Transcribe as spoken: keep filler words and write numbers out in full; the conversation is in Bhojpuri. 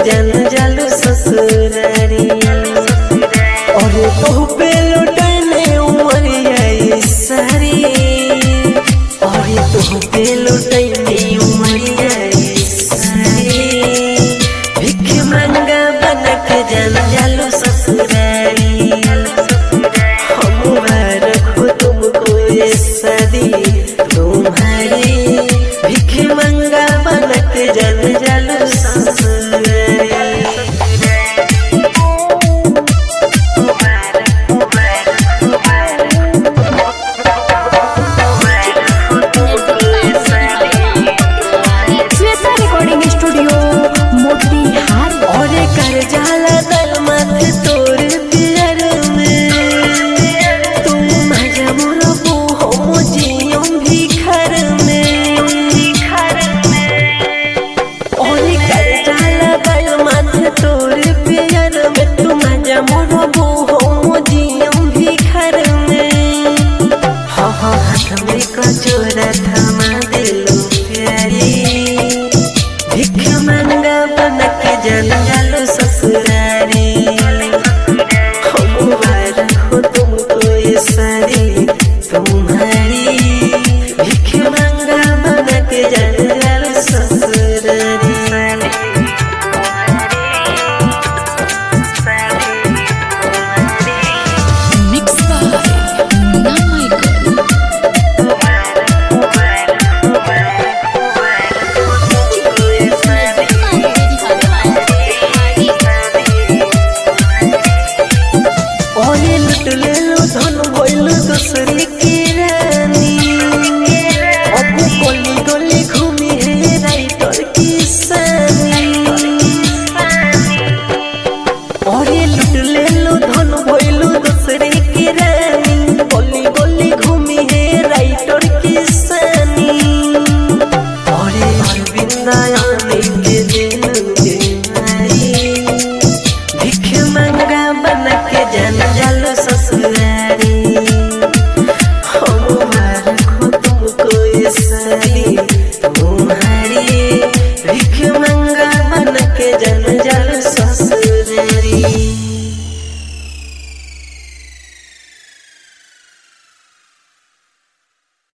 जान जालू ससुरारी और तोह पे लुटाने उमरिया सारी और तोह पे लुटाने उमरिया सारी भिख मांगा बनक जान जालू ससुरारी हमारा रखो तुमको ये शादी तुम्हारी भिख मांगा बनक जान जालू ससुरारी। कचोरा थमा दिलो प्यारी भिख मांगा बनक जान जालू ससुरारी हमारा रखो तुमको ये सारी तुम्हारी भिख मांगा बनक जान जालू ससुरारी। धन भइल दूसरी की रानी अब गली गली घूमी है राइटर की सानी और ये लुट ले लो धन भइल दूसरी की रानी गली गली घूमी है राइटर की सानी और ये अरविंद आने के